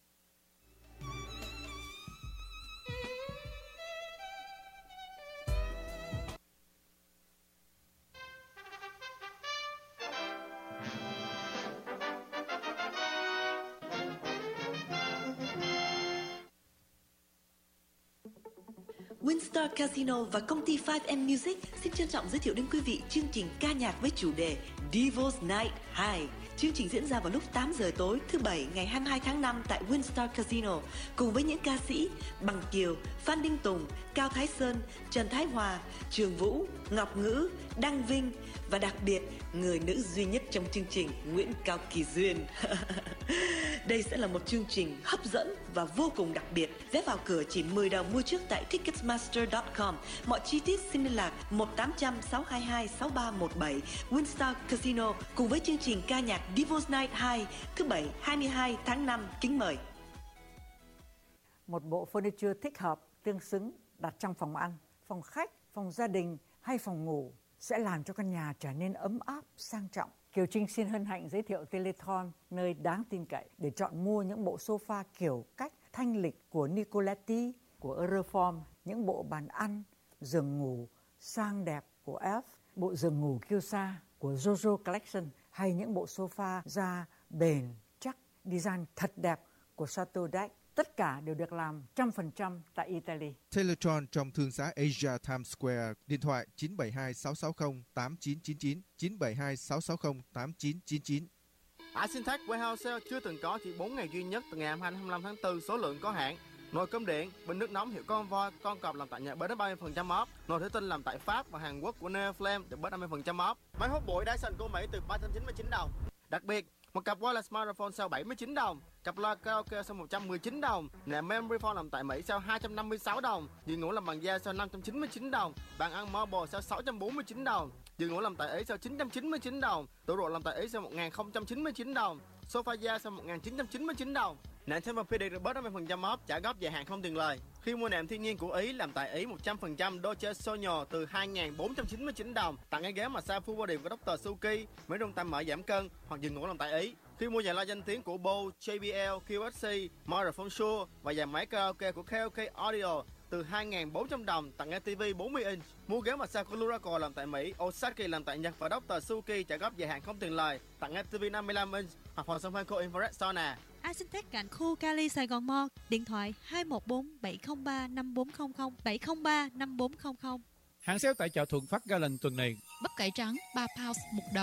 Winstar Casino và công ty five M Music xin trân trọng giới thiệu đến quý vị chương trình ca nhạc với chủ đề Devil's Night hai. Chương trình diễn ra vào lúc tám giờ tối thứ Bảy ngày hai mươi hai tháng năm tại Winstar Casino cùng với những ca sĩ Bằng Kiều, Phan Đinh Tùng, Cao Thái Sơn, Trần Thái Hòa, Trường Vũ, Ngọc Ngữ, Đăng Vinh và đặc biệt người nữ duy nhất trong chương trình, Nguyễn Cao Kỳ Duyên. Đây sẽ là một chương trình hấp dẫn và vô cùng đặc biệt. Vé vào cửa chỉ mười đồng mua trước tại ticketmaster chấm com. Mọi chi tiết xin liên lạc một tám không không sáu hai hai sáu ba một bảy. Winstar Casino cùng với chương trình ca nhạc Devil's Night hai thứ Bảy hai mươi hai tháng năm. Kính mời. Một bộ furniture thích hợp, tương xứng đặt trong phòng ăn, phòng khách, phòng gia đình hay phòng ngủ sẽ làm cho căn nhà trở nên ấm áp, sang trọng. Kiều Trinh xin hân hạnh giới thiệu Telethon, nơi đáng tin cậy để chọn mua những bộ sofa kiểu cách thanh lịch của Nicoletti, của Euroform, những bộ bàn ăn, giường ngủ sang đẹp của Elf, bộ giường ngủ Kyosa của Jojo Collection, hay những bộ sofa da bền, chắc, design thật đẹp của Chateau d'Aix. Tất cả đều được làm một trăm phần trăm tại Italy. Teletron trong thương xá Asia Times Square, điện thoại chín bảy hai sáu sáu không tám chín chín chín, chín bảy hai sáu sáu không tám chín chín chín. Asintech Warehouse Sale chưa từng có, chỉ bốn ngày duy nhất từ ngày hai mươi lăm tháng tư, số lượng có hạn. Nồi cơm điện, bình nước nóng hiệu Convoy, con cọp làm tại Nhật bớt đến ba mươi phần trăm off. Nồi thủy tinh làm tại Pháp và Hàn Quốc của Neoflame được bớt năm mươi phần trăm off. Máy hút bụi Dyson của Mỹ từ ba trăm chín mươi chín đồng. Đặc biệt, một cặp wireless smartphone sau bảy mươi chín đồng, cặp loa karaoke sau một trăm mười chín đồng, nệm memory foam làm tại Mỹ sau hai trăm năm mươi sáu đồng, giường ngủ làm bằng da sau năm trăm chín mươi chín đồng, bàn ăn marble sau sáu trăm bốn mươi chín đồng, giường ngủ làm tại Ý sau chín trăm chín mươi chín đồng, tủ rượu làm tại Ý sau một nghìn không trăm chín mươi chín đồng, sofa da sau một nghìn chín trăm chín mươi chín đồng. Nệm Tempur-Pedic được bớt năm mươi phần trăm off, trả góp dài hạn không tiền lời. Khi mua nệm thiên nhiên của Ý làm tại Ý một trăm phần trăm Dolce Sogno từ hai nghìn bốn trăm chín mươi chín đồng, tặng cái ghế massage full body của doctor Suki, mấy trung tâm mở giảm cân hoặc giường ngủ làm tại Ý. Khi mua dàn loa danh tiếng của Bose, J B L, Q S C, Microphone Shure và dàn máy karaoke của K O K Audio từ hai nghìn bốn trăm đồng, tặng nghe ti vi bốn mươi inch. Mua ghế massage của Luraco làm tại Mỹ, Osaki làm tại Nhật và doctor Suki trả góp dài hạn không tiền lời, tặng nghe ti vi năm mươi lăm inch hoặc phòng sông Phanco Infrared Sauna. Asintech cạnh khu Cali Sài Gòn Mall, điện thoại hai một bốn bảy không ba năm bốn không không, bảy không ba năm bốn không không. Hàng sale tại chợ Thuận Phát Garden tuần này: bắp cải trắng ba pound một đồng,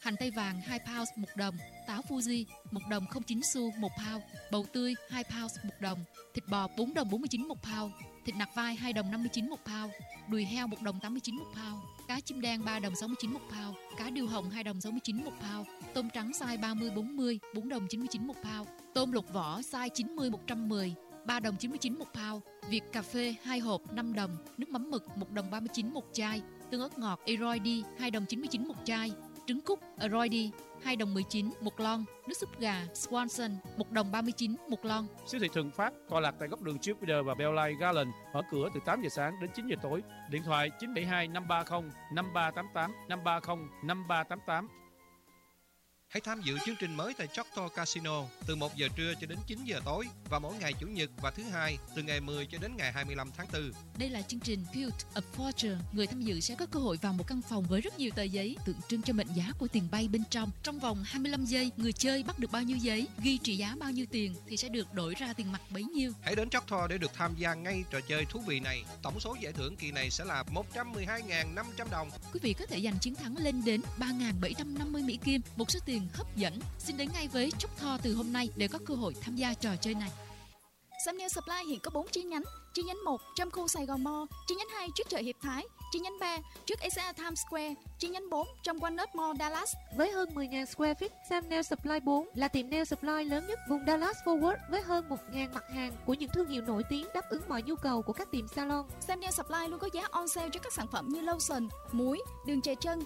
hành tây vàng hai pound một đồng, táo Fuji một đồng không chín xu một pound, bầu tươi hai pound một đồng, thịt bò bốn đồng bốn mươi chín một pound, thịt nạc vai hai đồng năm mươi chín một pound, đùi heo một đồng tám mươi chín một pound, cá chim đen ba đồng sáu mươi chín một pound, cá điêu hồng hai đồng sáu mươi chín một pound, tôm trắng size ba mươi bốn mươi bốn đồng chín mươi chín một pound, tôm luộc vỏ size chín mươi một trăm mười ba đồng chín mươi chín một pound, Việt cà phê hai hộp năm đồng, nước mắm mực một đồng ba mươi chín một chai, tương ớt ngọt Eroidi hai đồng chín mươi chín một chai, trứng cút Eroidi hai đồng mười chín một lon, nước súp gà Swanson một đồng ba mươi chín một lon. Siêu thị Thường Phát tọa lạc tại góc đường Jupiter và Bellline Garland, mở cửa từ tám giờ sáng đến chín giờ tối. Điện thoại chín bảy hai năm ba không năm ba tám tám năm ba không năm ba tám tám. Hãy tham dự chương trình mới tại Choctaw Casino từ một giờ trưa cho đến chín giờ tối và mỗi ngày Chủ nhật và thứ hai từ ngày mười cho đến ngày hai mươi lăm tháng tư. Đây là chương trình Build a Fortune. Người tham dự sẽ có cơ hội vào một căn phòng với rất nhiều tờ giấy tượng trưng cho mệnh giá của tiền bay bên trong. Trong vòng hai mươi lăm giây, người chơi bắt được bao nhiêu giấy, ghi trị giá bao nhiêu tiền thì sẽ được đổi ra tiền mặt bấy nhiêu. Hãy đến Choctaw để được tham gia ngay trò chơi thú vị này. Tổng số giải thưởng kỳ này sẽ là một trăm mười hai nghìn năm trăm đồng. Quý vị có thể giành chiến thắng lên đến ba nghìn bảy trăm năm mươi Mỹ Kim, một số tiền hấp dẫn. Xin đến ngay với Choctaw từ hôm nay để có cơ hội tham gia trò chơi này. Samnel Supply hiện có bốn chi nhánh. Chi nhánh một trong khu Sài Gòn Mall, chi nhánh hai trước chợ Hiệp Thái, chi nhánh ba trước ét a Times Square, chi nhánh bốn trong Walnut Mall Dallas. Với hơn mười nghìn square feet, Samnel Supply bốn là tiệm nail supply lớn nhất vùng Dallas Fort Worth với hơn một nghìn mặt hàng của những thương hiệu nổi tiếng đáp ứng mọi nhu cầu của các tiệm salon. Samnel Supply luôn có giá on sale cho các sản phẩm như lotion, muối, đường chè chân,